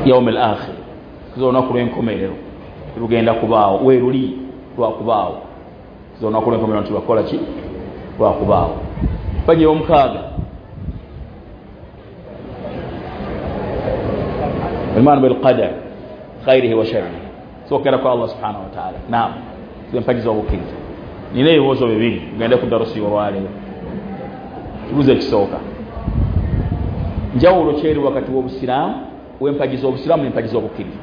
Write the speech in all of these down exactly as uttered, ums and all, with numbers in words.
yawm al-akhir zona kulwenkomerero lugenda kubaawo weruli lwa kubaawo zona kulwenkomerero tubakola ki lwa kubaawo page omukaaga iman bil qadar khairihi wa sharrihi so kera kwa Allah subhanahu wa ta'ala naam zimpagiza obukiriza nina ebibuuzo bibiri ngenda ku darusi olwaleero kibuuzo ekisooka njawulo kyeri wakati w'obusiraamu w'empagiza obusiraamu n'empagiza obukkiriza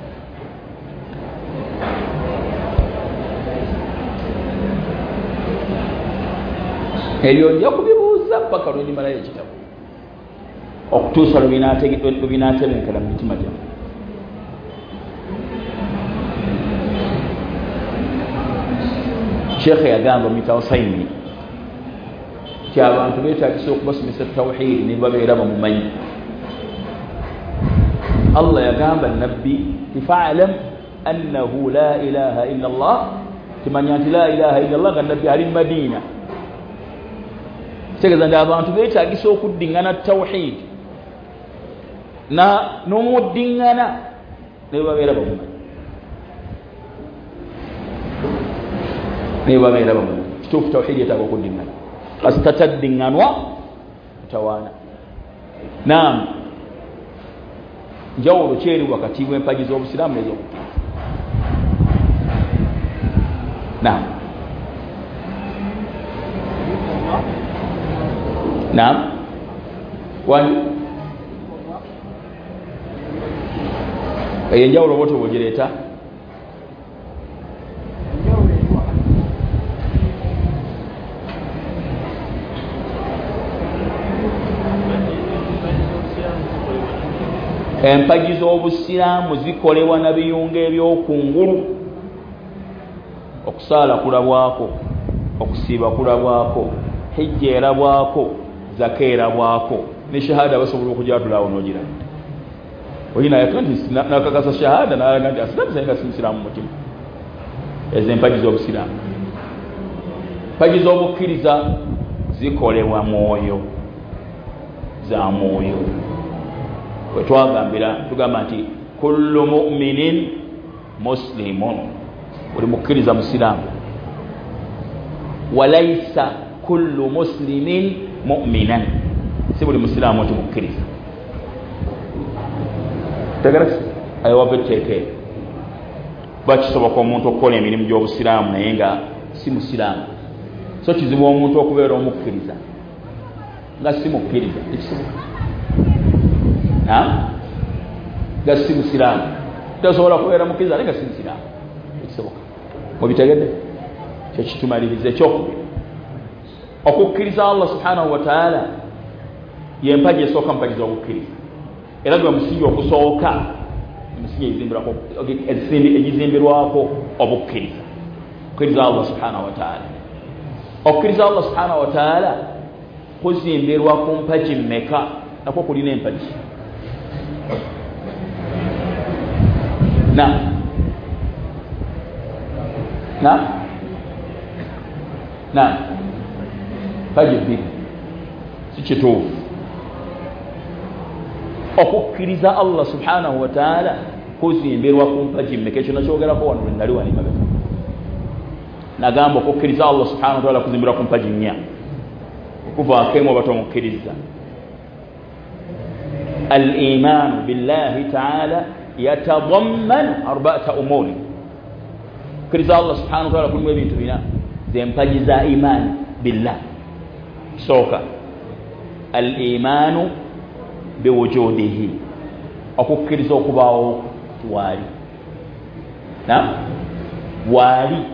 ebyo nja kubibuuza paka lwe ndimalayo ekitabo okutuusa lwe binaatebenkera mu mitima gyammwe sheekhe yagamba mita Usaymin ti abantu beetagisa okubasomesa tawhidi ne babeera bamumanyi Allah yagamba nabbi fa'lam annahu la ilaha illa Allah timanya nti la ilaha illa Allah nga nabbi ali Madina tegeza nti abantu beetagisa okuddingana tawhid na n'omuddingana ne babeera bamumanyi ne babeera bamumanyi kituufu tawhid yetaaga okuddingana astatadinganwa tawana naam njawulo kyeri wakati w'empaji z'obusiraamu n'ez'obukkiriza naam naam wani eyo enjawulo bwotyo bwogireeta empagi z'obusiraamu zikolebwa na biyunga ebyokungulu okusaala kulabwako okusiiba kulabwako hijja erabwako zaka erabwako ne shahada basobola okujatulaawo n'ogira oyina yakati nakakasa shahada nalaga nti asinabisenga si musiraamu mutima ezo empagi z'obusiraamu empagi z'obukkiriza zikolebwa mwoyo za mwoyo wetwagambira tugamba nti kullu mu'minin muslimun buli mukkiriza musiraamu walaysa kullu muslimin mu'minan si buli musiraamu nti mukkiriza tegeresi ayowabeteeke bakisoboka omuntu okukola emirimu gy'obusiraamu naye nga si musiraamu so kizibu omuntu okubeera omukkiriza nga si mukkiriza ekisoboka nga si musiraamu tasobola kubeera mukkiriza naye nga si musiraamu ekisoboka mubitegedde kyekitumaliriza ekyokubiri okukkiriza Allah subhanahu wa ta'ala yempaji esooka mpaji z'obukkiriza era gwe musingi ogusooka musingi egizimbirwako obukkiriza okukkiriza Allah subhanahu wa ta'ala okukkiriza Allah subhanahu wa ta'ala kuzimbirwa ku mpaji mmeka nakwo kulina empaji na na na mpaji bbiri si kituufu okukkiriza Allah subhanahu wa ta'ala kuzimbirwa ku mpaji mmeka ekyo nakyogerako wano lwe nali wani mabega nagamba okukkiriza Allah subhanahu wa ta'ala kuzimbirwa ku mpaji nnya okuva akemu oba tomukkiriza الإيمان بالله تعالى يتضمن أربعة أمور كرزا الله سبحانه وتعالى كل ما بينتو بنا زي مبجزا إيمان بالله سوكا الإيمان بوجوده أكو كرزا كباو واري نعم واري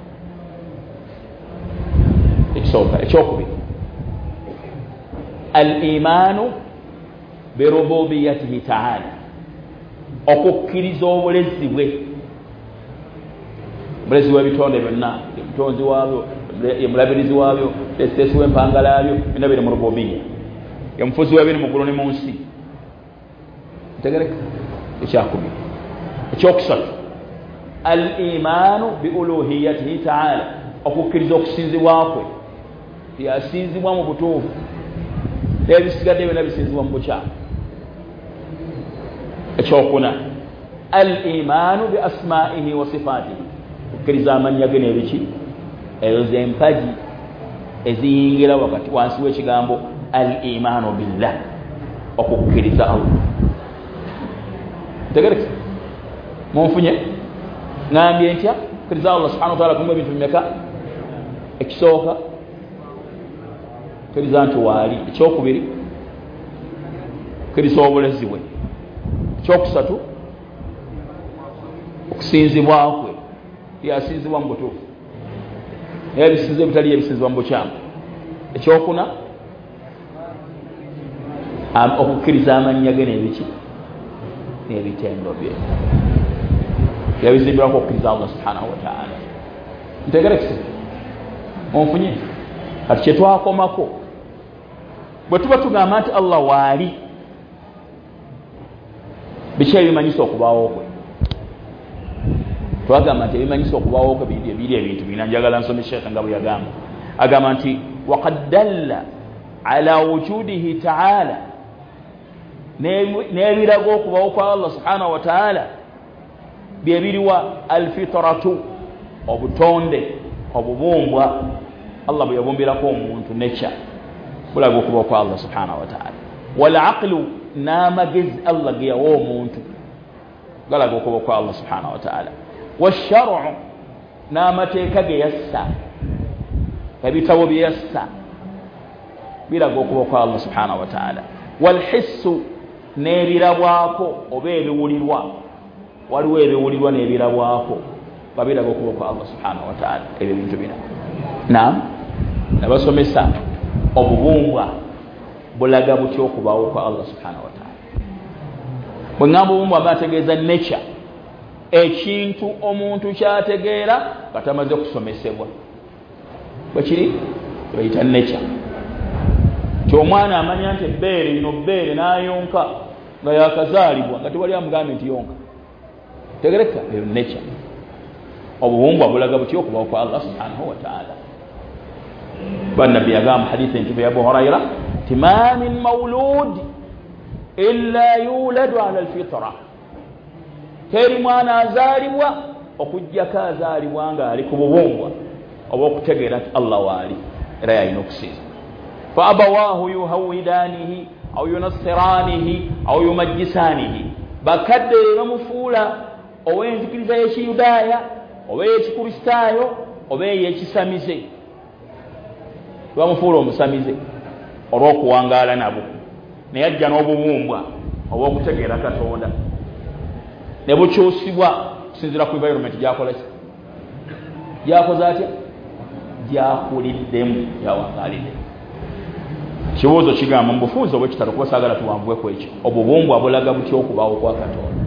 سوكا اشوكو الإيمان بربوبيته تعالى okukkiriza obulezi bwe bulezi bw'ebitonde byonna omutonzi waabyo omulabirizi waabyo esiteesi w'empangala yabyo byonna biri mu rububiya omufuzi w'ebiri mu ggulu ne mu nsi ntegereka ekyakubiri ekyokusatu al imaanu bi uluhiyatihi ta'ala okukkiriza okusinzibwa kwe yasinzibwa mu butuufu n'ebisigadde byonna bisinzibwa mu bukyamu ekyokuna al-imanu bi asma'ihi wa sifatihi okukkiriza amannya ge n'ebiki ezo z'empagi eziyingira wakati wansi w'ekigambo al-imanu billah okukkiriza Allah tegerekisa munfunye ngambye ntya okukkiriza Allah subhanahu wa ta'ala kulimu ebintu bimeka ekisooka okukkiriza nti waali ekyokubiri okukkiriza obulezi bwe ekyokusatu okusinzibwa kwe yasinzibwa mu butuufu era ebisinzibwa ebitali ebisinzibwa mu bukyamu ekyokuna okukkiriza amannya ge n'ebiki n'ebitendo bye yabizimbirako okukkiriza Allah subhanahu wa ta'ala ntegerekise onfunye kati kyetwakomako bwe tuba tugamba nti Allah waali biki ebimanyisa okubaawo kwe twagamba nti ebimanyisa okubaawo kwe biri ebintu bina njagala nsome sheekha nga bwe yagamba agamba nti waqad dalla ala wujudihi ta'ala n'ebiraga okubaawo kwa Allah subhanahu wa ta'ala byebiriwa alfitratu obutonde obubumbwa Allah bwe yabumbirako omuntu necha bulaga okubaawo kwa Allah subhanahu wa ta'ala wal aqlu n'amagezi Allah ge yawa omuntu galaga okubaawo kwa Allah subhanahu wa ta'ala washar'u n'amateeka ge yassa ebitabo bye yassa biraga okubaawo kwa Allah subhanahu wa ta'ala walhissu n'ebirabwako oba ebiwulirwa waliwo ebiwulirwa n'ebirabwako babiraga okubaawo kwa Allah subhanahu wa ta'ala ebyo bintu bina naam nabasomesa obubumbwa bulaga butya okubaawo kwa Allah subhanahu wa ta'ala bwe ngamba obubumbwa bategeeza nature ekintu omuntu kyategeera katamaze kusomesebwa bwekiri bayita nature kyomwana amanya nti ebbeere lino bbeere n'ayonka nga yakazaalibwa nga tewali amugambe nti yonka tegereka eyo nature obubumbwa bulaga butya okubaawo kwa Allah subhanahu wa ta'ala bannabbi yagamba hadithi entufu ya Abu Huraira ti ma min mawlud illa yuladu ala alfitra teri mwana azaalibwa okujjako azaalibwa nga ali ku bubumbwa oba okutegeera nti Allah waali era yalina okusinza fa abawahu yuhawidanihi au yunassiranihi au yumajjisanihi bakadde bamufuula ow'enzikiriza y'ekiyudaaya oba ey'ekikristaayo oba ey'ekisamize bamufuula omusamize olw'okuwangaala nabo naye ajja n'obubumbwa obw'okutegeera Katonda ne bukyusibwa kusinziira ku environment gyakola ki gyakoze atya gyakuliddemu gyawangaalidde kibuuzo kigamba mu bufuuzi obw'ekitalo kuba saagala tuwanvuweku ekyo obubumbwa bulaga butya okubaawo kwa Katonda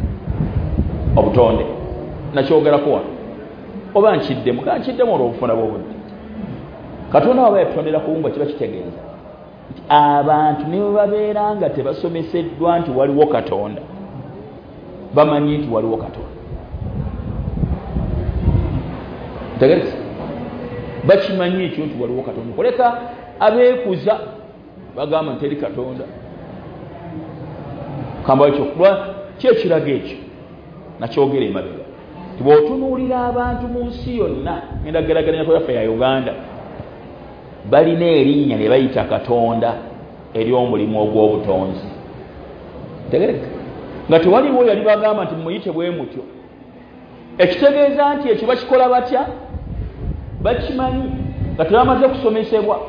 obutonde nakyogerako wano oba nkiddemu ka nkiddemu olw'obufuna bw'obudde Katonda waba yatutondera kubumbwa kiba kitegeeza nti abantu ne bwe babeera nga tebasomeseddwa nti waliwo Katonda bamanyi nti waliwo Katonda tegereza bakimanyi ekyo nti waliwo Katonda kuleka abeekuza bagamba nti eri Katonda kamba ekyo kuba kyekiraga ekyo nakyogera emabega ti bw'otunuulira abantu mu nsi yonna endageraganya yaffe ya Uganda balina erinnya ne bayita Katonda ery'omulimu ogw'obutonzi tegereka nga tewaliwo yali bagamba nti muyite bwe mutyo ekitegeeza nti ekyo bakikola batya bakimanyi nga tebamaze kusomesebwa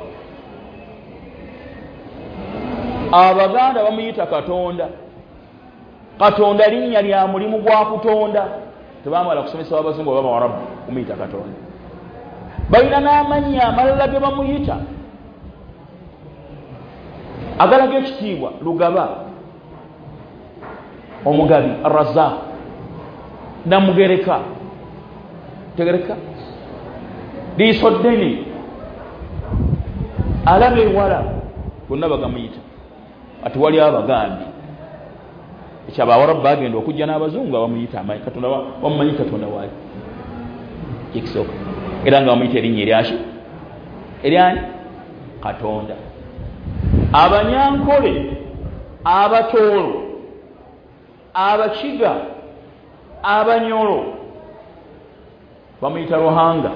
Abaganda bamuyita Katonda Katonda linnya lya mulimu gwa kutonda tebamala kusomesa abazungu baba Waarabu kumuyita Katonda balina n'amannya amalala ge bamuyita agalaga ekitiibwa Lugaba Omugabi Arrazzaq Namugereka tegereka Liisoddeni alaba ewala bonna bagamuyita ati wali Abagambi ekyaba Abaarabu bagenda okujja n'Abazungu abamuyita amanyi Katonda bamumanyi Katonda waali ekisooka era nga bamuyita erinnya eryaki eryani Katonda Abanyankole Abatoolo abakiga abanyolo bamuyita Ruhanga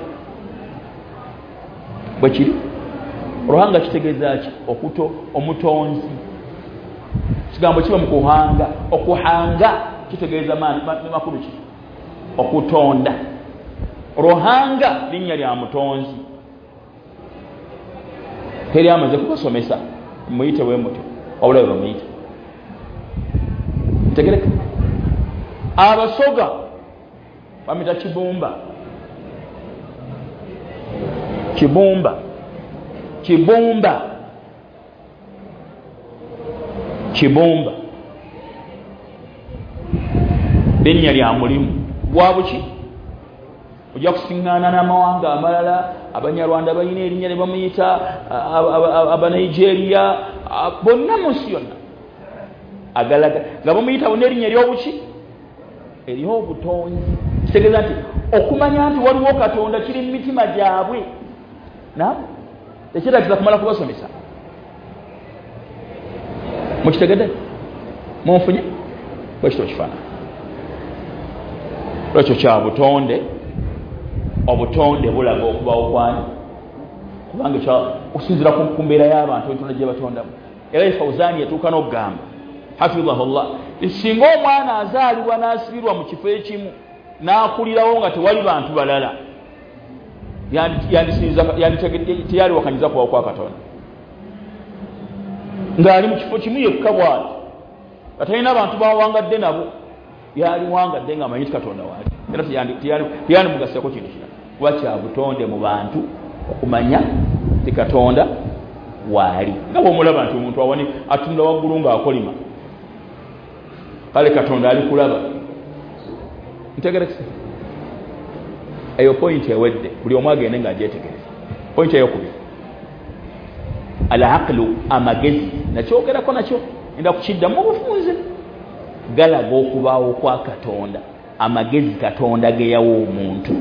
bwekiri Ruhanga kitegeeza ki okuto omutonzi kigambo kiba mu kuhanga okuhanga kitegeeza makulu ki okutonda Ruhanga linnya lya mutonzi teri amaze kubasomesa muyite we muto obulabe bamuyite tegereka abasoga bamita kibumba kibumba kibumba kibumba linnya lya mulimu bwabuki ojja kusiŋŋaana n'amawanga amalala abanyarwanda balina erinnya ne bamuyita abanigeria bonna mu nsi yonna agalaga nga bamuyita bonna erinnya ery'obuki ery'obutonzi kitegeeza nti okumanya nti waliwo Katonda kiri mu mitima gyabwe na tekyetaagisa kumala kubasomesa mukitegedde munfunye bwekityo kifaanana lwekyo kya butonde obutonde bulaga okubawo kwani kubanga kya osinzira ku mbeera y'abantu entonda gye batondamu era Fawzani yatuuka n'okugamba hafidhahullah singa omwana azaalibwa n'asibirwa mu kifo ekimu n'akulirawo nga tewali bantu balala teyali wakanyiza kubawo kwa Katonda ng'ali mu kifo kimu yekka bw'ati nga talina abantu bawangadde nabo yali wangadde nga amanyi Katonda waali era teyali mugaseko kintu kirala kuba kya butonde mu bantu okumanya ti Katonda waali nga bw'omulaba nti omuntu awani atunda waggulu ng'akolima kale Katonda ali kulaba ntegerekese eyo point ewedde buli omu agende ng'agyetegereza point eyokubiri al-aqlu amagezi nakyogerako nakyo enda kukiddamu obufunze galaga okubaawo kwa Katonda amagezi Katonda ge yawa omuntu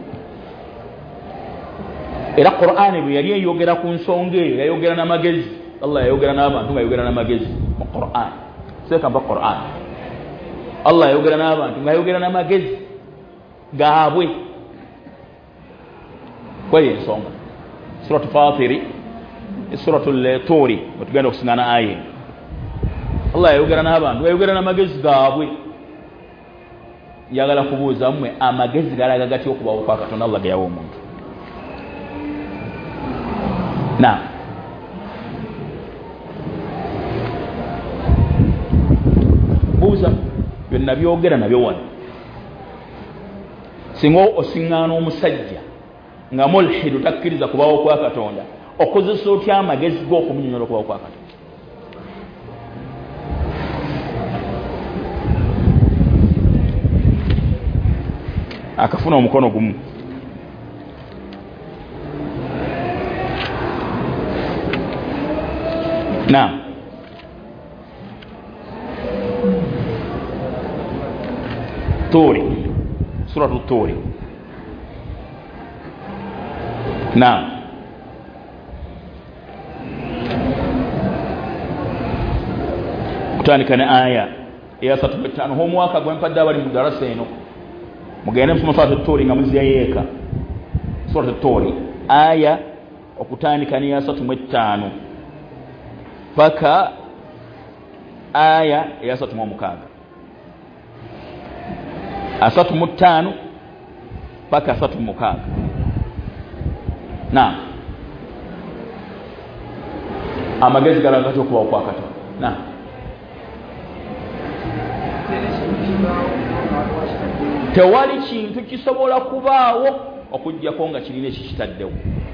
era Qur'ani bwe yali eyogera ku nsonga eyo yayogera n'amagezi Allah yayogera n'abantu nga yayogera n'amagezi mu Qur'an seeka mba Qur'an Allah yayogera n'abantu nga yayogera n'amagezi gaabwe kweyo ensonga suratu Fatiri suratu Turi bwetugenda okusiŋŋaana aya Allah yayogera n'abantu yayogera n'amagezi gaabwe njagala kubuuza mmwe amagezi galaga gatya okubawo kwa Katonda Allah ge yawa omuntu na buuza byonna byogera nabyo wano singa osiŋŋaana omusajja nga mulhidu takkiriza kubawo kwa Katonda okozesa otya amagezi g'okumunyonyola okubawo kwa Katonda akafuna omukono gumu na Turi suratu Turi na kutandika ne aya eya satu mu ttaano omwaka gwempadde abali mu darasa eno mugende musoma suratu Turi nga muziyeeka suratu Turi aya okutandika ne ya satu mu ttaano paka aya eya satu mu mukaaga asatu mu ttaano paka asatu mu mukaaga na amagezi galaga gatya okubawo kwa Katonda na tewali kintu kisobola kubaawo okuggyako nga kirina ekikitaddewo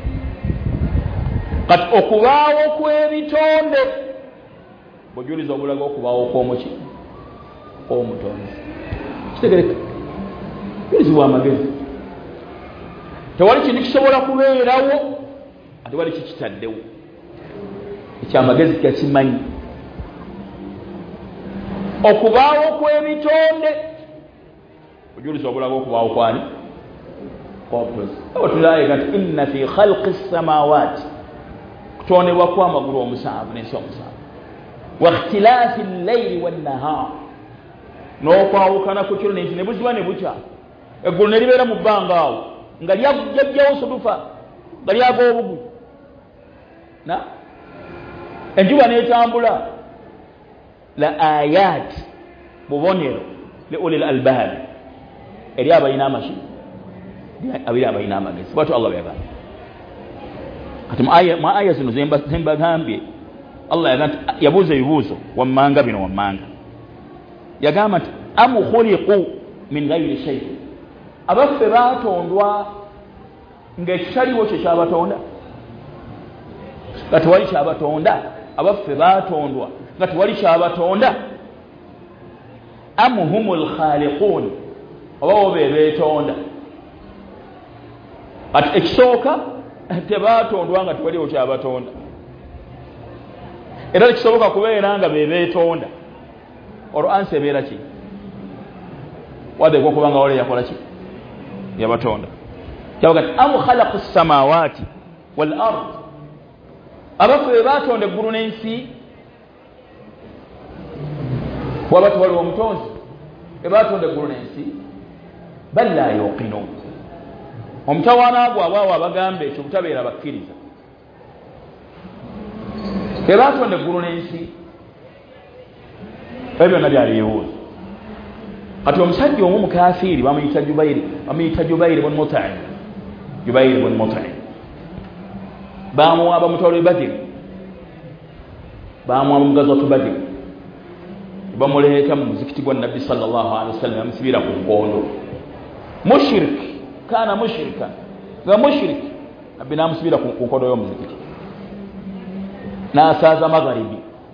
kati okubaawo kw'ebitonde bujuliza obulaga okubaawo kw'omuki omutonzi kitegereka bizibwa amagezi tewali kintu kisobola kubeerawo ate wali kikitaddewo ekyamagezi kyakimanyi okubaawo kw'ebitonde bujuliza obulaga okubaawo kwani kw'omutonzi awatulaye kati inna fi khalqi samawati kutondebwa kw'amagulu omusanvu n'ensi omusanvu wa ikhtilaafi al-layli wan-nahaar n'okwawukana ku kiro ne buziba ne bukya eggulu ne libeera mu bbanga awo nga lyajjawo sudufa nga lyaga obugu na enjuba n'etambula la ayat bubonero li ulil albab eri abalina amashi abiri abalina amagezi bwatyo Allah yagamba ati ma aya zino zembagambye Allah yagamba yabuuza ebibuuzo wammanga bino wammanga yagamba nti amu khuliqu min ghayri shay abaffe baatondwa ng'ekitaliwo kye kyabatonda nga tewali kyabatonda abaffe baatondwa nga tewali kyabatonda amu humul khaliqun oba bo be beetonda ati ekisooka tebaatondwa nga tewaliwo kyabatonda era kisoboka kubeera nga be beetonda olwo ansi ebeera ki wadde gwe kubanga wale yakola ki yabatonda kyabaga ti amu khalaqu samawati wal ard abaffe be baatonda eggulu n'ensi waba tewaliwo omutonzi be baatonda eggulu n'ensi bal la yuqinun omutawaana gwe abaawo abagamba ekyo butabeera bakkiriza be baatonda eggulu n'ensi ebyo byonna byali bibuuzo kati omusajja omu mukafiiri bamuyita Jubairi bamuyita Jubairi bun Mut'im Jubairi bun Mut'im bamuwa bamutwala Badr bamuwa mugazwatu Badr bamuleeta mu muzikiti gwa Nabbi sallallahu alaihi wasallam amusibira ku nkondo mushrik kana mushrika nga mushrik Nabbi namusibira ku nkondo y'omuzikiti n'asaaza magharibi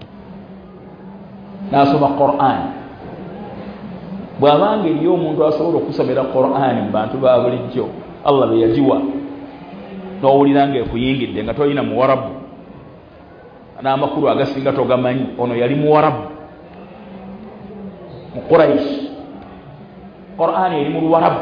n'asoma Qur'an bw'abanga eriyo omuntu asobola okusomera Qur'an mu bantu ba bulijjo Allah be yagiwa n'owulira ng'ekuyingidde nga tolina muwarabu n'amakulu agasinga togamanyi ono yali muwarabu mu Quraish Qur'an eri mu luwarabu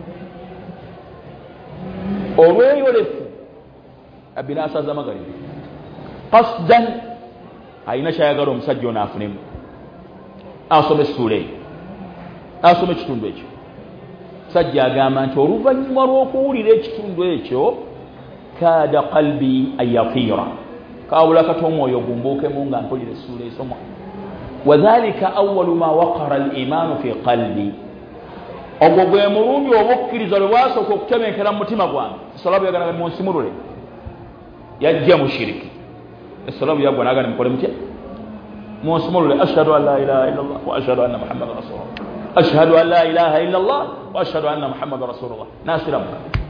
olweyolefu Nabbi n'asaaza magharibi qasdan ayina kyayagala omusajja ono afunemu asome ssuula eyo asome ekitundu ekyo sajja agamba nti oluvannyuma lw'okuwulira ekitundu ekyo kaada qalbi ayatiira kaawula kati omwoyo gumbuukemu nga mpulira essuula esomwa wadhalika awalu ma waqara al-imaanu fi qalbi ogwo gwe mulundi obukkiriza lwe bwasooka okutebenkera mu mutima gwange esalabu yagana munsimulule yajja mushiriki esalabu yagwa nagana mukole mutya munsimulule ashhadu an la ilaha illa allah wa ashhadu anna muhammadan rasulullah ashhadu an la ilaha illa allah wa ashhadu anna muhammadan rasulullah nasiramu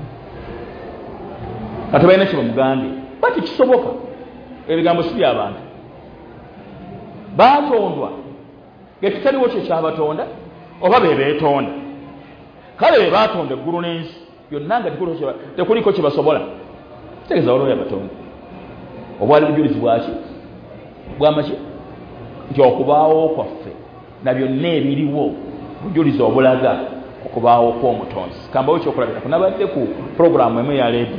kati balina kye bamugambye bati kisoboka ebigambo si by'abantu baatondwa ng'ekitaliwo kye kyabatonda oba be beetonda kale be baatonda eggulu n'ensi byonna nga tekuliko kye basobola tegeeza waliwo yabatonda obwali bujulizi bwaki bwamaki nti okubaawo kwaffe na byonna ebiriwo bujulizi obulaga okubaawo kw'omutonzi kambawo kyokulabirako nabadde ku puroguramu emu ya leedi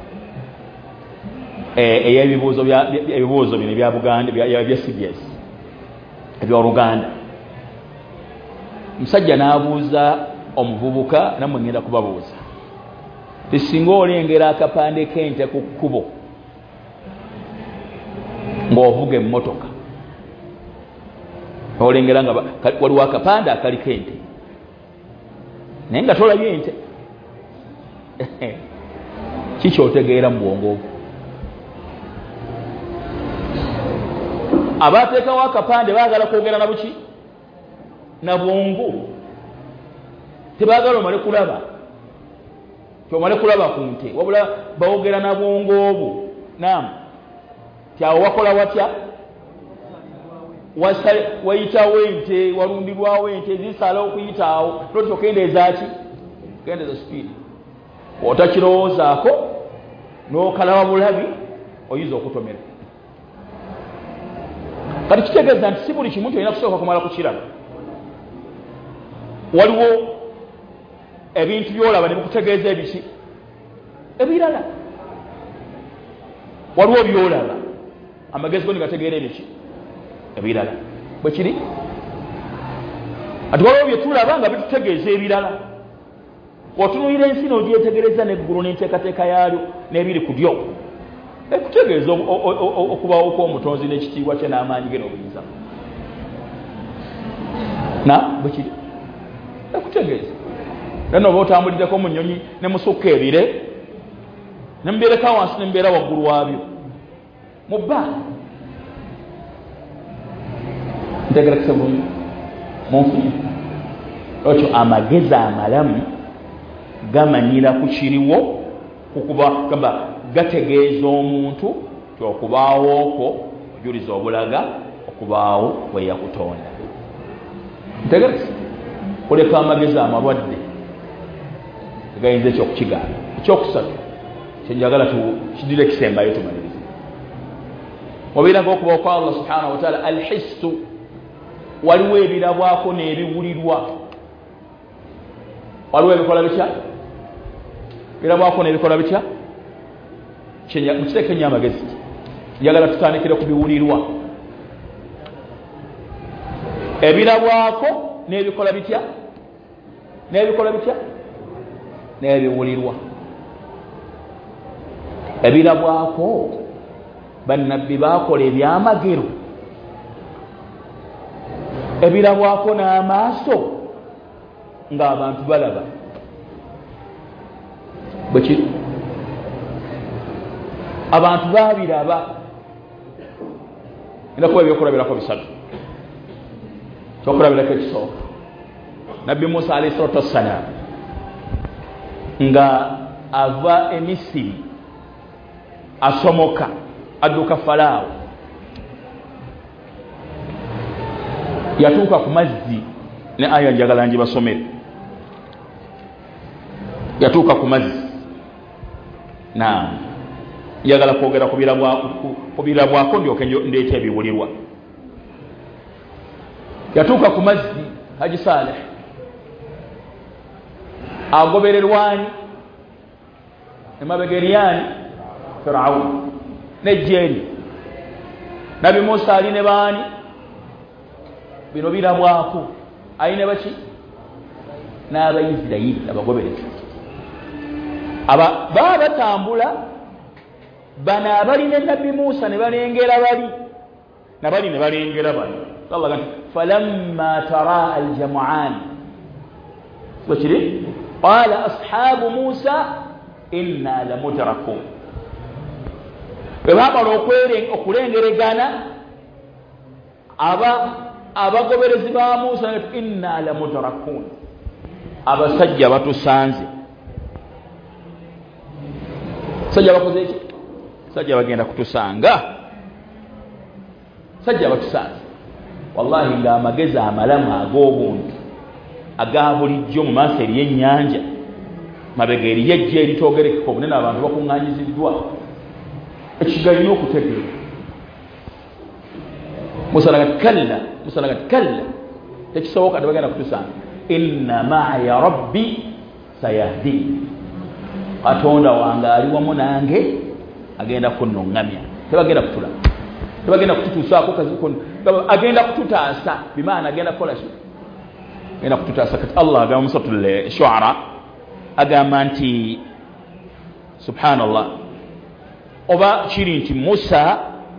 ey'ebibuuzo ebibuuzo bino ebya Buganda bya C B S eby'Oluganda musajja n'abuuza omuvubuka namwe ngenda kubabuuza tisinga olengera akapande k'ente ku kkubo ng'ovuga emmotoka olengera nga waliwo akapande akaliko ente naye nga tolabye ente kikyotegeera mu bwongo obwo abateekawo akapande baagala kwogera na buki na bwongo tebaagala omale kulaba kyomale kulaba ku nte wabula bawogera na bwongo obwo naam kyawo wakola watya wayitawo ente walundirwawo ente zisala okuyitaawo noti okendeeza ki kendeeza sipiidi otakirowoozaako n'okalaba bulabi oyinza okutomera kati kitegeeza nti si buli kimu olina kusooka kumala kukiraba waliwo ebintu byolaba ne bikutegeeza ebiki ebirala waliwo byolaba amagezi go ne gategeera ebiki ebirala bwe kiri ati waliwo bye tulaba nga bitutegeeza ebirala otunuulira ensi n'ogyetegereza n'eggulu n'enteekateeka yaalyo n'ebiri ku lyo ekutegeeza okubawo kw'omutonzi n'ekitiibwa kye n'amaanyi ge n'obuyinza na bwe kiri ekutegeeza era nooba otambuliddeko mu nnyonyi ne musukka ebire ne mubeereka wansi ne mubeera waggulu waabyo mu bbanga ntegerekese bulungi munfunye ekyo amagezi amalamu gamanyira ku kiriwo kukuba gamba gategeeza omuntu kyokubaawo okwo ojuliza obulaga okubaawo bwe yakutonda ntegerekese oleka amagezi amalwadde tegayinza ekyokukigaana ekyokusatu kyenjagala kidire kisembayo tumalirize wabiraga okuba kwa Allah subhanahu wa ta'ala alhissu waliwo ebirabwako n'ebiwulirwa waliwo ebikola bitya birabwako n'ebikola bitya mukiteeke nnyo amagezi njagala tutandikire ku biwulirwa ebirabwako n'ebikola bitya n'ebikola bitya n'ebiwulirwa ebirabwako bannabbi baakola ebyamagero ebirabwako n'amaaso ng'abantu balaba bwe kiri abantu baabiraba era kuba ebyokulabirako bisatu kyokulabirako ekisooka nabbi Musa alayhi salatu wassalaam nga ava e Misiri asomoka adduka Falaawo yatuuka ku mazzi ne aya njagala njibasomere yatuuka ku mazzi na njagala kwogera ku birabwako ndyoke ndeeta ebiwulirwa yatuuka ku mazzi Haji Saleh agobererwani emabegeriyani Firaun nejjeri Nabi Musa ali ne baani bino birabwako ayine baki n'abayisirayiri abagoberezi aba baba batambula bana abali ne Nabi Musa ne balengera bali nabali ne balengera bali Allah gani falamma tara aljam'an wakiri qala ashabu Musa inna lamudrakun baba okwere okulengeregana aba abagoberezi ba Musa inna lamudrakun abasajja batusanze sajja bakoze ki sajja bagenda kutusanga sajja batusanze wallahi nga amagezi amalamu ag'obuntu aga bulijjo mu maaso eri y'ennyanja mabega eri yejja eritogerekeka obunene abantu bakuŋŋaanyiziddwa ekigalina okutegeera Musa naga kalla Musa naga kalla tekisoboka tebagenda kutusanga inna maaya rabbi sayahdi Katonda wange ali wamu nange agenda kunnoŋŋamya tebagenda kutula tebagenda kututuusaako kazi agenda kututaasa bimaana agenda kukola ki agenda kututaasa kati Allah agamba musatul shu'ara agamba nti subhanallah oba kiri nti Musa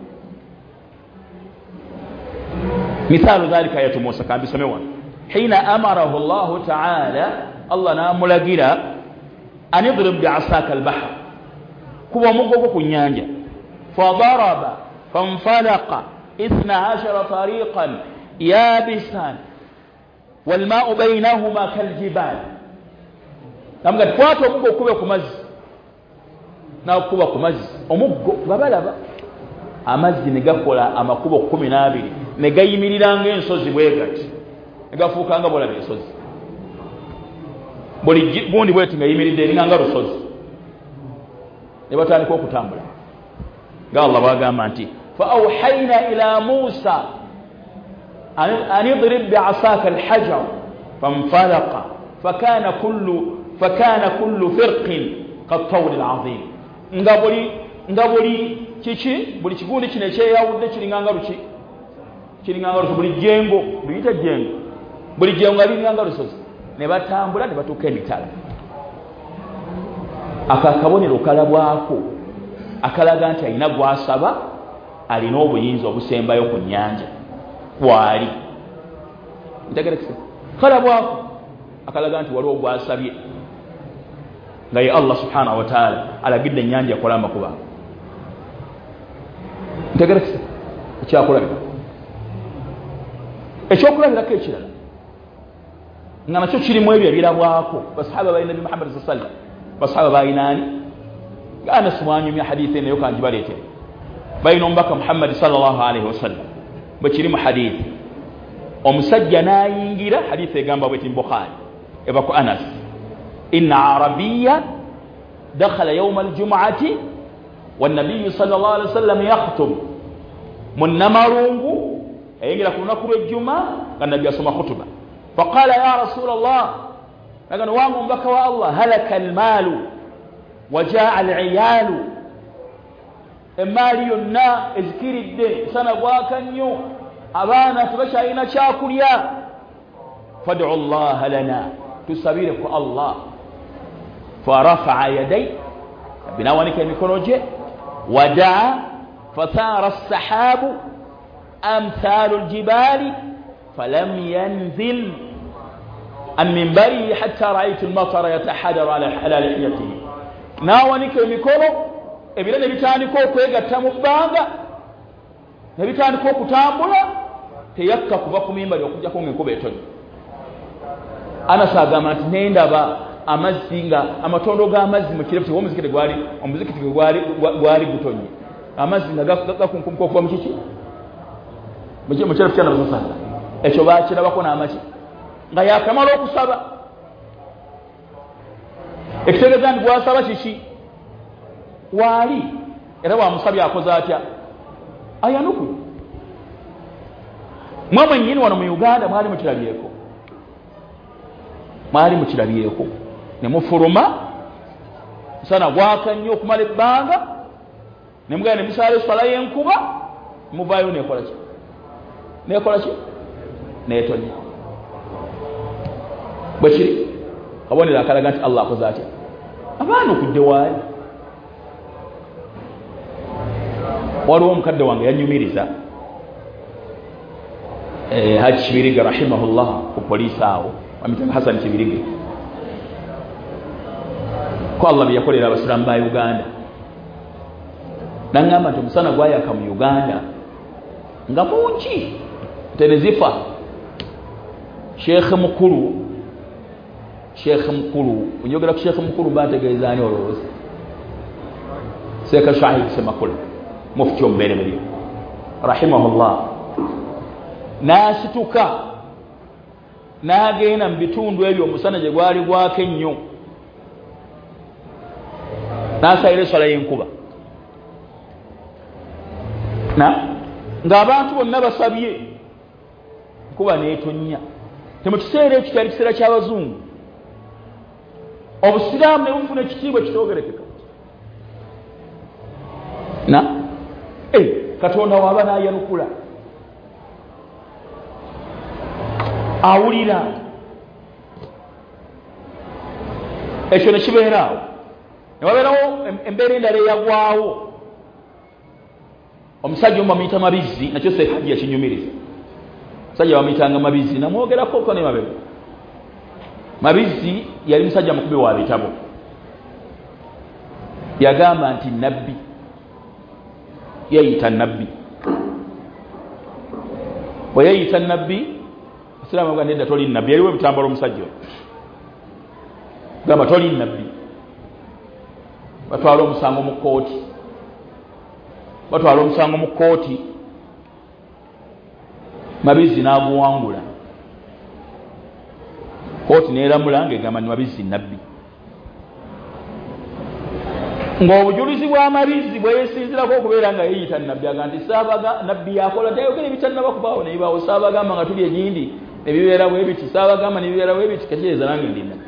مثال ذلك آية موسى كان بسموان حين أمره الله تعالى الله ناملقنا أن يضرب بعصاك البحر كوا مقوك نيانجا فضرب فانفلق اثنا عشر طريقا يابسا والماء بينهما كالجبال لم قد فاتوا مقوك كوا كمز ناو كوا كمز ومقوك ببالبا amazzi ne gakola amakubo kumi n'abiri ne gayimiriranga ensozi bwegati ne gafuukanga bolaba ensozi buli gundi bweti nga yimiridde eringanga lusozi ne batandika okutambula nga Allah bagamba nti fa awhayna ila Musa an idrib bi'asaka al-hajar fanfalaqa fakana kullu fakana kullu firqin qat-tawl al-'azim nga buli nga buli kiki buli kigundi kino ekyeyawudde kiringanga luki kiringanga luki buli jengo luyita jengo buli gye nga linyanga lusozi ne batambula ne batuuka emitala. Akakabonero kalabwako akalaga nti alina gwasaba, alina obuyinza obusembayo ku nnyanja wali. Ntegerekese kalabwako akalaga nti waliwo gwasabye nga ye Allah subhanahu wa ta'ala alagidde ennyanja akola amakuba. Ntegerekese ekyakulabika ekyokulabirako ekirala nga nakyo kirimu ebyo ebirabwako basahaba ba Nabi Muhammad sallallahu alaihi wasallam. Basahaba bayinaani nga Anas mwanyumya hadithi eyo kanjibaleetere bayina omubaka Muhammad sallallahu alaihi wasallam bwe kiri mu hadithi omusajja n'ayingira hadithi egamba bweti Bukhari eba ku Anas inna arabiyya dakhala yawm al-jum'ati wan nabiy sallallahu alaihi wasallam yakhutub munnamarungu ayingira ku lunaku lw'ejjuma nga nabbi asoma khutuba faqala ya rasul Allah nagano wangu omubaka wa Allah halaka al-malu wa jaa al-iyalu emaali yonna ezikiridde sana gwaka nnyo abaana tebakyalina kyakulya fad'u Allah lana tusabire ku Allah farafa'a yaday binawanika emikono gye wadaa fathara as-sahabu amthalu al-jibali falam yanzil an minbari hatta ra'aytu al-matara yatahadaru ala ala lihiyatihi nawanika emikono ebirene bitandika okwegatta mu bbanga ne bitandika okutambula teyakka kuva ku mimbali okujjako ng'enkuba etonnya. Anas agamba nti nendaba amazzi nga amatondo g'amazzi mu kirefu omuzikiti gwali omuzikiti gwali gwali gutonye amazzi nga gakunkumka okuva mu kiki mu kirefu kya Nabi sallallahu ekyo baakirabako n'amaki nga yakamala okusaba ekitegeeza nti gwasaba kiki wali era wamusabye akoze atya ayanuku. Mwamwe nyini wano mu Uganda mwali mukirabyeko mwali mukirabyeko ne mufuluma sana gwaka nnyo okumala ebbanga ne mugenda ne musaala eswala y'enkuba muvaayo nekola ki nekola ki neetonya bwe kiri kabonero akalaga nti Allah akoze atya abaana okudde waali. Waliwo omukadde wange yanyumiriza eh Haji Kibiriga rahimahullah ku poliisi awo amita Hassan Kibiriga ko Allah byakolera abasiramu ba Uganda nangamba nti omusana gwayaka mu Uganda nga mungi tenezifa Sheikh mukulu Sheikh mukulu unyogera ku Sheikh mukulu bategeezani olowooza Sheikh Shahid Semakula mufti ombere bali rahimahullah nasituka nagenda mu bitundu ebyo omusana gye gwali gwake nnyo nasayire swala y'enkuba na ng'abantu bonna basabye nkuba neetonya temu kiseera ekyo kyali kiseera ky'abazungu obusiraamu ne bufuna ekitiibwa kitoogerekeka na eh Katonda waba nayanukula awulira ekyo ne kibeeraawo ne wabeerawo embeera endala eyagwawo omusajja omu bamuyita Mabizzi nakyo Sheikh Haji yakinyumiriza musajja bamuyitanga Mabizzi namwogerako ko ne mabega Mabizzi yali musajja mukubi wa bitabo yagamba nti nabbi yayita nabbi bwe yayita nabbi Islamu ga nedda toli nabbi yaliwo bitambalo omusajja gamba toli nabbi batwala omusango mu kooti batwala omusango mu kooti Mabizzi n'aguwangula kooti neeramula ng'egamba ni Mabizzi nabbi ng'obujulizi bwa Mabizzi bwe yeesinzirako okubeera nga yeeyita nabbi aga nti saabaga nabbi yakola tayogera ebitannaba kubaawo naye baawo saabagamba nga tuli egindi ne bibeera bwe biti saabagamba ne bibeera bwe biti kakireza nange ndi nabbi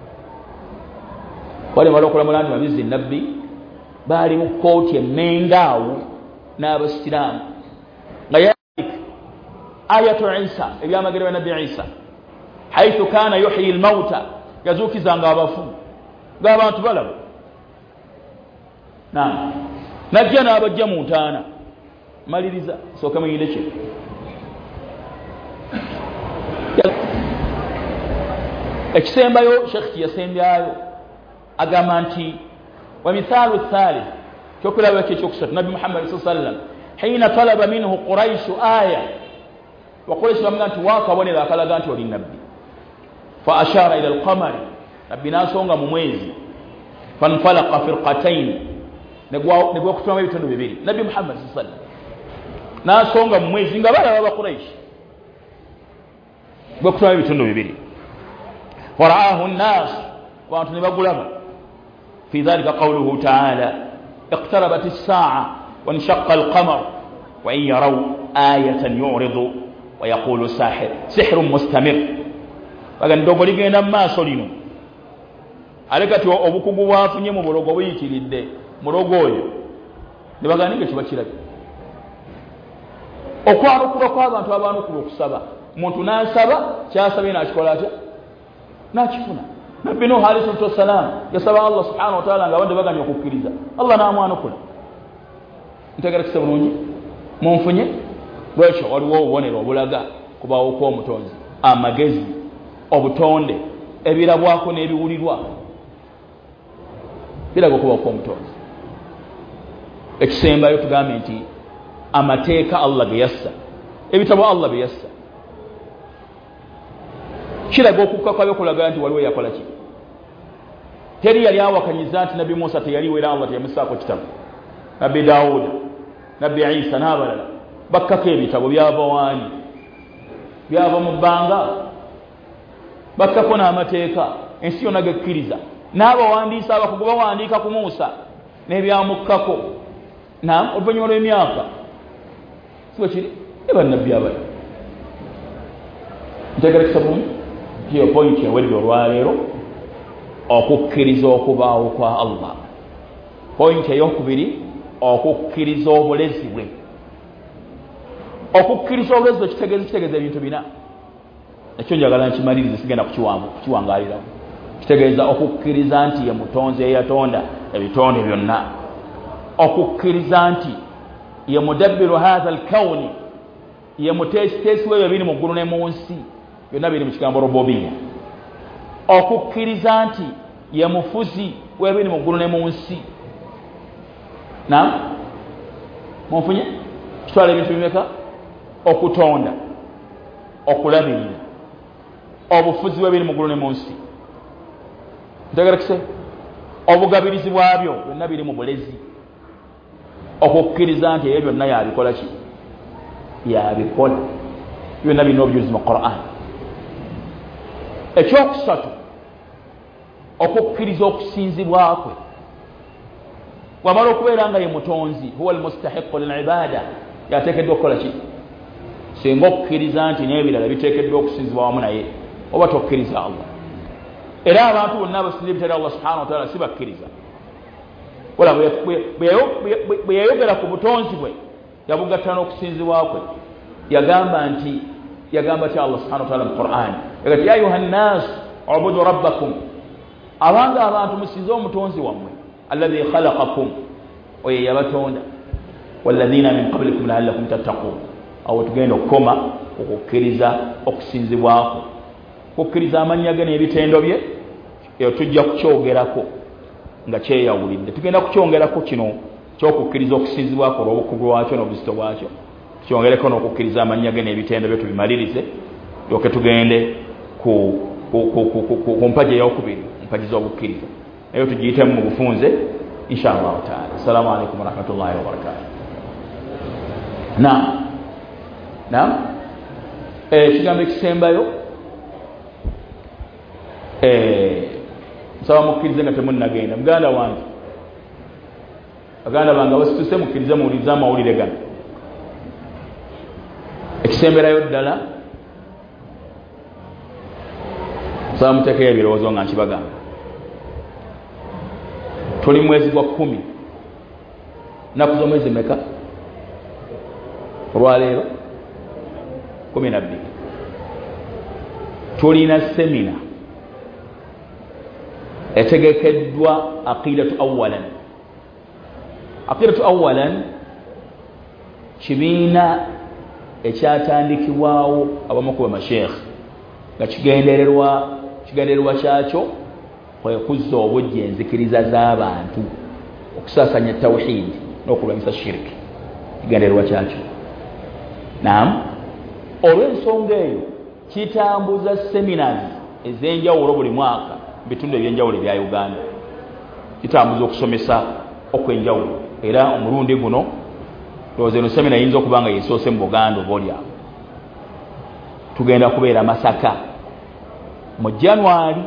wali mala okulamula nti Mabizzi nabbi baali mu kooti emmengaawo n'abasiraamu nga yandika ayatu Isa ebyamagero bya Nabbi Isa haythu kana yuhyi al-mauta yazukizanga abafu ng'abantu balaba naam najja n'abajja mu ntaana maliriza sooka muyinde kye ekisembayo Sheikh kiyasembyayo agamba nti wa mithalu thalith kyokulaba ekyokusatu Nabi Muhammad sallallahu alaihi wasallam hina talaba minhu Quraish aya wa Quraish bamga nti wakabonera akalaga nti oli nabbi fa ashara ila al-qamar nabbi nasonga mu mwezi fanfalaqa firqatayn negwa negwa kutuma ebitondo bibiri Nabi Muhammad sallallahu alaihi wasallam nasonga mu mwezi nga balaba ba Quraish gwa kutuma ebitondo bibiri waraahu an-nas wa antu nibagulaba fi dhalika qawluhu ta'ala اقتربت الساعة وانشق القمر وإن يروا آية يعرض ويقول ساحر سحر مستمر فقال دوغو ligenda maaso lino alekati obukugu bwafunye mu bulogo buyikiridde mulogo oyo ne bagandike kibakirabye okwanukulwa kw'abantu abanukula okusaba omuntu n'asaba kyasabye n'akikola atya n'akifuna Nabbi Nuh alayhi salam yasaba Allah subhanahu wa ta'ala ngabande baganya okukkiriza Allah n'amwanukula ntegera kisaba bulungi munfunye lwekyo waliwo obubonero obulaga kubaawo kw'omutonzi amagezi obutonde ebirabwako n'ebiwulirwa biraga okuba kw'omutonzi ekisembayo tugambe nti amateeka Allah ge yassa ebitabo Allah bye yassa kiraga okukka kwabe kulaga nti waliwo yakola ki teri yali awakanyiza nti Nabi Musa teyaliwo era Allah teyamusaako kitabu Nabi Dawuda Nabi Isa n'abalala bakkako ebitabo byava waani byava mu bbanga bakkako n'amateeka ensi yonna gekkiriza n'abawandiisa abakugu bawandiika ku Musa n'ebyamukkako naam oluvannyuma lw'emyaka sibo kiri ne bannabbi abala ntegera kisabuni hiyo point yawedde olwaleero okukkiriza okubaawo kwa Allah point eyokubiri okukkiriza obulezi bwe okukkiriza obulezi bwe kitegeeza kitegeeza ebintu bina ekyo njagala nkimalirize sigenda kukiwangaaliramu kitegeeza okukkiriza nti ye mutonzi eyatonda ebitonde byonna okukkiriza nti ye mudabbiru hatha alkawni ye muteesiteesi weebyo biri mu ggulu ne mu nsi byonna biri mu kigambo rububiya okukkiriza nti ye mufuzi weebiri mu ggulu ne mu nsi na munfunye kitwala ebintu bimeka okutonda okulabirira obufuzi weebiri mu ggulu ne mu nsi ntegera kise obugabirizi bwabyo byonna biri mu bulezi okukkiriza nti ebyo byonna yabikola ki yabikola byonna birina obujulizi mu Qur'an ekyokusatu okukkiriza okusinzibwa kwe wamala okubeera nga ye mutonzi huwa almustahiqu lilibada yateekeddwa okukola ki singa okukkiriza nti n'ebirala biteekeddwa okusinzibwa wamu naye oba tokkiriza Allah era abantu bonna abasinza ebitali Allah subhanahu wa ta'ala sibakkiriza wala bwe yayogera ku butonzi bwe yabugattana n'okusinzibwa kwe yagamba nti yagamba ti Allah subhanahu wa ta'ala mu Qur'an yagati ya ayuha nnas ubudu rabbakum abanga abantu musinze omutonzi wammwe alladhi khalaqakum oyo yabatonda walladhina min qablikum la'allakum tattaqun awo tugenda okukoma okukkiriza okusinzibwako okukkiriza amannya ge n'ebitendo bye eyo tujja kukyogerako nga kyeyawulidde tugenda kukyongerako kino kyokukkiriza okusinzibwako olw'obukugu bwakyo n'obuzito bwakyo kyongereko n'okukkiriza amannya ge n'ebitendo bye tubimalirize yoke tugende ku ku mpaji eyokubiri mpaji z'obukkiriza nayo tugiyitemu mu bufunze insha Allah taala. Assalamu alaikum wa rahmatullahi wa barakatuh. Naam naam eh kigambo ekisembayo eh nsaba mukkirize nga temunnagenda muganda wange baganda bange abasituse mukkirize muwulirize amawulire gano ekisemberayo ddala nsaba muteekeyo ebirowoozo nga nkibagamba tuli mwezi gwa kumi naku z'omwezi meka olwaleero kumi na bbiri tulina semina etegekeddwa aqidatu awalan. Aqidatu awalan kibiina ekyatandikibwawo abamu ku bamasheekh nga kigendererwa kigendererwa kyakyo kwe kuzza obujja enzikiriza z'abantu, okusaasanya tawhidi n'okulwanyisa shiriki, kigendererwa kyakyo. Naam, olw'ensonga eyo kitambuza seminars ez'enjawulo buli mwaka mu bitundu eby'enjawulo ebya Uganda, kitambuza okusomesa okw'enjawulo. Era omulundi guno ndowooza eno semina yinza okuba nga yesoose mu Buganda oba olyawo. Tugenda kubeera Masaka mu January,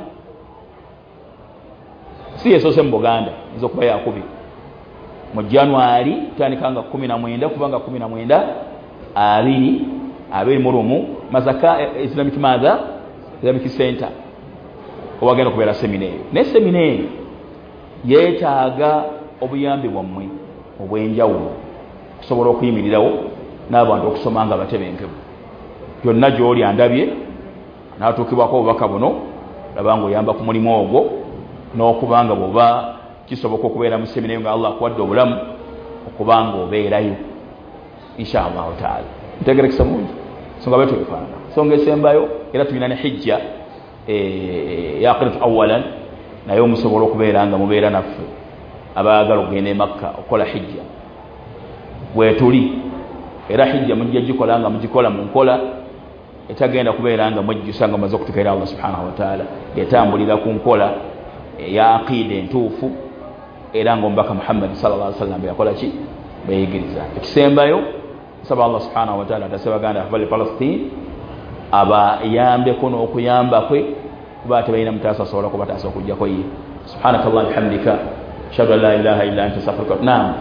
si yesoose mu Buganda, yinza okuba yakubiri mu January, tutandika nga kumi na mwenda kubanga kumi na mwenda abiri abiri mu lumu Masaka Islamic Mother Islamic Center owagenda kubeera semina eyo. Ne semina eyo yeetaaga obuyambi bwammwe obw'enjawulo okusobola okuyimirirawo n'abantu okusoma nga batebenkevu. Byonna gy'oli andabye n'atuukibwako obubaka buno, laba nga oyamba ku mulimu ogwo, n'okuba nga bw'oba kisoboka okubeera mu semina eyo nga Allah akuwadde obulamu okuba nga obeerayo inshallah taala. Ntegerekesa mungi songa betu ebifaanana songa esembayo, era tulina ne hijja ya aqidatu awalan naye musobola okubeera nga mubeera naffe abaagala okugenda e Makka okukola hijja bwetuli. Era hijja mujja gikola nga mugikola mu nkola etagenda kubeera nga mujjusa nga mumaze okutukaira Allah subhanahu wa taala, yatambulira ku nkola eya aqida entuufu, era ng'omubaka Muhammad sallallahu alaihi wasallam yakola ki bayigiriza. Ekisembayo nsaba Allah subhanahu wa taala atase baganda bali Palestine abayambeko n'okuyamba kwe kuba tebalina mutaasa asobola kubataasa okujjako ye. Subhanakallah bihamdika ashhadu an la ilaha illa anta astaghfiruka. Naam,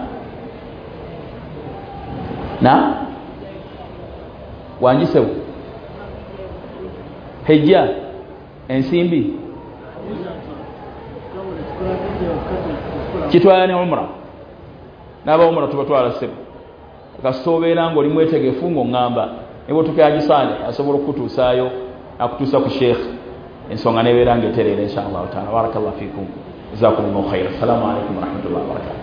na wanjisewo hejja ensimbi kitwala ne umra n'aba umra tubatwala sebo kasobeera ng'oli mwetegefu ng'oŋŋamba ne bwetukagisaane asobola okutuusaayo akutuusa ku sheekh ensonga nebeera ng'etereera inshallah taala. Barakallahu fikum, jazakumullahu khairan. Assalamu alaikum warahmatullahi wabarakatuh.